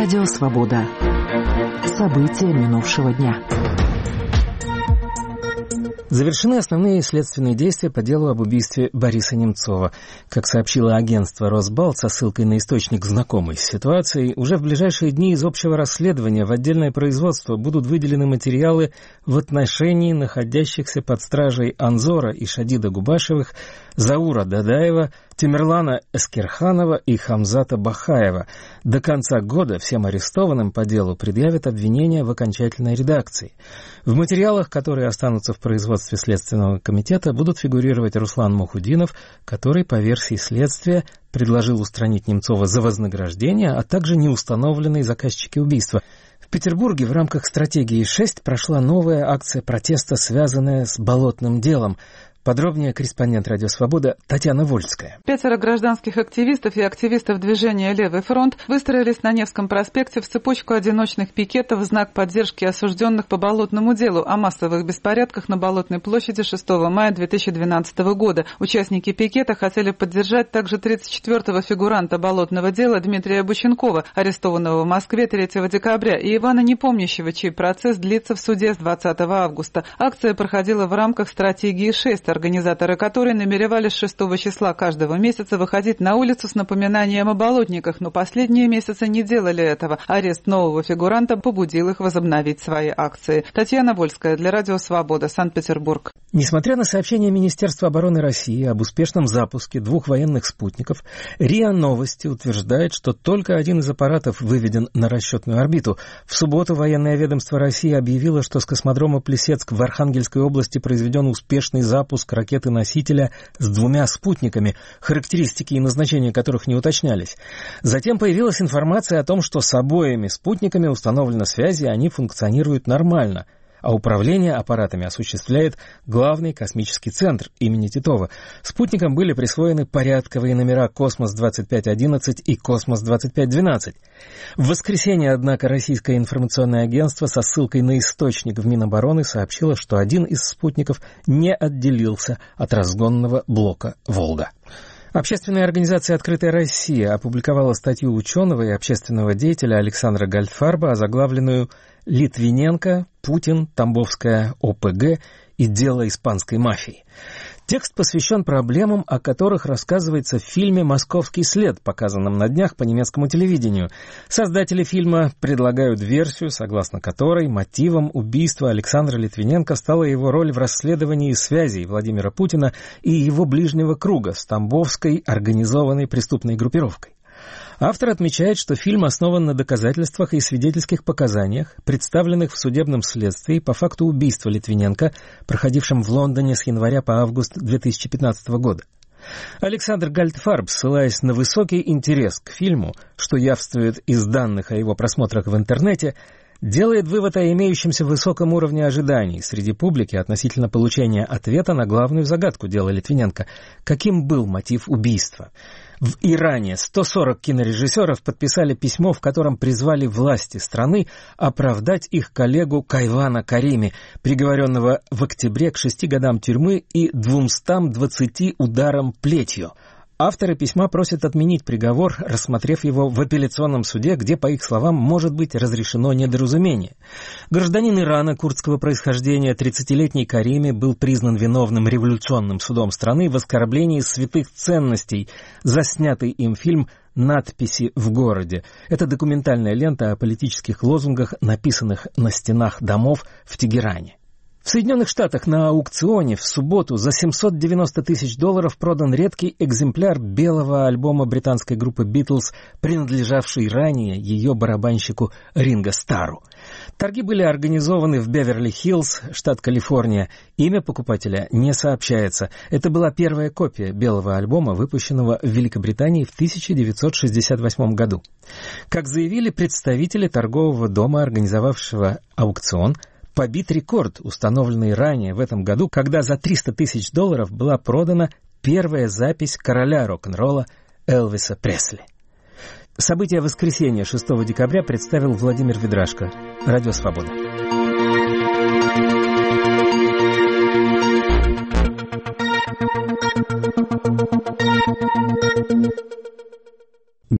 Радио «Свобода». События минувшего дня. Завершены основные следственные действия по делу об убийстве Бориса Немцова. Как сообщило агентство «Росбалт» со ссылкой на источник, знакомый с ситуацией, уже в ближайшие дни из общего расследования в отдельное производство будут выделены материалы в отношении находящихся под стражей Анзора и Шадида Губашевых, Заура Дадаева, Тимерлана Эскерханова и Хамзата Бахаева. До конца года всем арестованным по делу предъявят обвинения в окончательной редакции. В материалах, которые останутся в производстве Следственного комитета, будут фигурировать Руслан Мухудинов, который, по версии следствия, предложил устранить Немцова за вознаграждение, а также неустановленные заказчики убийства. В Петербурге в рамках стратегии 6 прошла новая акция протеста, связанная с болотным делом. Подробнее корреспондент «Радио Свобода» Татьяна Вольская. 5 гражданских активистов и активистов движения «Левый фронт» выстроились на Невском проспекте в цепочку одиночных пикетов в знак поддержки осужденных по болотному делу о массовых беспорядках на Болотной площади 6 мая 2012 года. Участники пикета хотели поддержать также 34-го фигуранта болотного дела Дмитрия Бученкова, арестованного в Москве 3 декабря, и Ивана Непомнящего, чей процесс длится в суде с 20 августа. Акция проходила в рамках стратегии 6, организаторы которой намеревались 6 числа каждого месяца выходить на улицу с напоминанием о болотниках, но последние месяцы не делали этого. Арест нового фигуранта побудил их возобновить свои акции. Татьяна Вольская для Радио Свобода, Санкт-Петербург. Несмотря на сообщение Министерства обороны России об успешном запуске 2 военных спутников, РИА Новости утверждает, что только один из аппаратов выведен на расчетную орбиту. В субботу военное ведомство России объявило, что с космодрома Плесецк в Архангельской области произведен успешный запуск ракеты-носителя с 2 спутниками, характеристики и назначения которых не уточнялись. Затем появилась информация о том, что с обоими спутниками установлена связь, и они функционируют нормально, а управление аппаратами осуществляет Главный космический центр имени Титова. Спутникам были присвоены порядковые номера «Космос-2511» и «Космос-2512». В воскресенье, однако, российское информационное агентство со ссылкой на источник в Минобороны сообщило, что один из спутников не отделился от разгонного блока «Волга». Общественная организация «Открытая Россия» опубликовала статью ученого и общественного деятеля Александра Гальдфарба, озаглавленную «Литвиненко, Путин, Тамбовская ОПГ и дело испанской мафии». Текст посвящен проблемам, о которых рассказывается в фильме «Московский след», показанном на днях по немецкому телевидению. Создатели фильма предлагают версию, согласно которой мотивом убийства Александра Литвиненко стала его роль в расследовании связей Владимира Путина и его ближнего круга с тамбовской организованной преступной группировкой. Автор отмечает, что фильм основан на доказательствах и свидетельских показаниях, представленных в судебном следствии по факту убийства Литвиненко, проходившем в Лондоне с января по август 2015 года. Александр Гальдфарб, ссылаясь на высокий интерес к фильму, что явствует из данных о его просмотрах в интернете, делает вывод о имеющемся высоком уровне ожиданий среди публики относительно получения ответа на главную загадку дела Литвиненко – каким был мотив убийства. В Иране 140 кинорежиссеров подписали письмо, в котором призвали власти страны оправдать их коллегу Кайвана Карими, приговоренного в октябре к 6 годам тюрьмы и 220 ударам плетью. Авторы письма просят отменить приговор, рассмотрев его в апелляционном суде, где, по их словам, может быть разрешено недоразумение. Гражданин Ирана курдского происхождения 30-летний Карими был признан виновным революционным судом страны в оскорблении святых ценностей за снятый им фильм «Надписи в городе». Это документальная лента о политических лозунгах, написанных на стенах домов в Тегеране. В Соединенных Штатах на аукционе в субботу за $790 тысяч продан редкий экземпляр белого альбома британской группы «Битлз», принадлежавший ранее ее барабанщику Ринго Старру. Торги были организованы в Беверли-Хиллз, штат Калифорния. Имя покупателя не сообщается. Это была первая копия белого альбома, выпущенного в Великобритании в 1968 году. Как заявили представители торгового дома, организовавшего аукцион, побит рекорд, установленный ранее в этом году, когда за $300 тысяч была продана первая запись короля рок-н-ролла Элвиса Пресли. События воскресенья 6 декабря представил Владимир Ведрашко. Радио «Свобода».